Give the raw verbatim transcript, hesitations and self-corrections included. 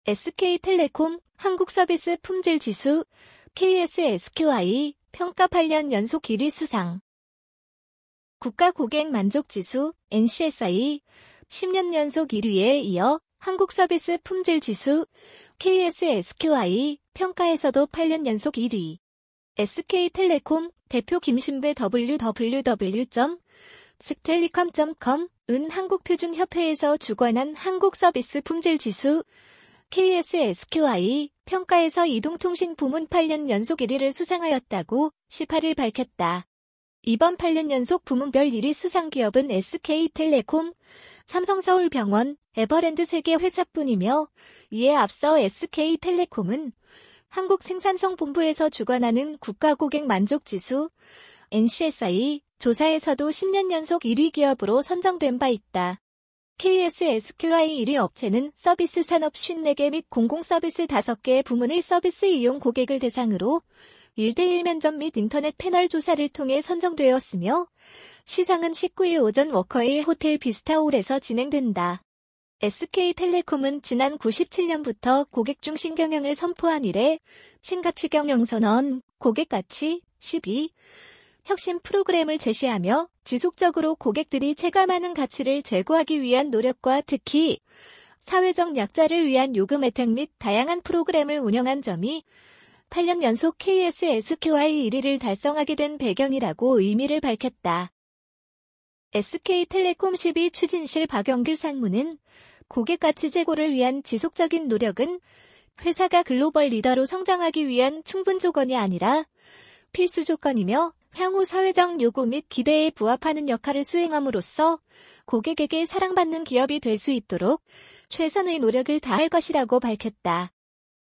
에스케이텔레콤 한국서비스 품질지수 케이에스에스큐아이 평가 팔 년 연속 일 위 수상. 국가고객만족지수 엔씨에스아이 십 년 연속 일 위에 이어 한국서비스 품질지수 케이에스에스큐아이 평가에서도 팔 년 연속 일 위. 에스케이텔레콤 대표 김신배 더블유더블유더블유 점 스텔리컴 점 컴은 한국표준협회에서 주관한 한국서비스 품질지수 케이에스에스큐아이 평가에서 이동통신 부문 팔 년 연속 일 위를 수상하였다고 십팔 일 밝혔다. 이번 팔 년 연속 부문별 일 위 수상기업은 에스케이텔레콤, 삼성서울병원, 에버랜드 세 개 회사뿐이며 이에 앞서 에스케이텔레콤은 한국생산성본부에서 주관하는 국가고객만족지수 엔씨에스아이 조사에서도 십 년 연속 일 위 기업으로 선정된 바 있다. 케이에스에스큐아이 일 위 업체는 서비스 산업 오십사 개 및 공공서비스 다섯 개 부문의 서비스 이용 고객을 대상으로 일 대 일 면접 및 인터넷 패널 조사를 통해 선정되었으며 시상은 십구 일 오전 워커힐 호텔 비스타홀에서 진행된다. 에스케이텔레콤은 지난 구십칠 년부터 고객중심 경영을 선포한 이래 신가치 경영선언, 고객가치, 십이, 혁신 프로그램을 제시하며 지속적으로 고객들이 체감하는 가치를 제고하기 위한 노력과 특히 사회적 약자를 위한 요금 혜택 및 다양한 프로그램을 운영한 점이 팔 년 연속 케이에스에스큐아이 일 위를 달성하게 된 배경이라고 의미를 밝혔다. 에스케이텔레콤 십이 추진실 박영규 상무는 고객가치 제고를 위한 지속적인 노력은 회사가 글로벌 리더로 성장하기 위한 충분 조건이 아니라 필수 조건이며 향후 사회적 요구 및 기대에 부합하는 역할을 수행함으로써 고객에게 사랑받는 기업이 될 수 있도록 최선의 노력을 다할 것이라고 밝혔다.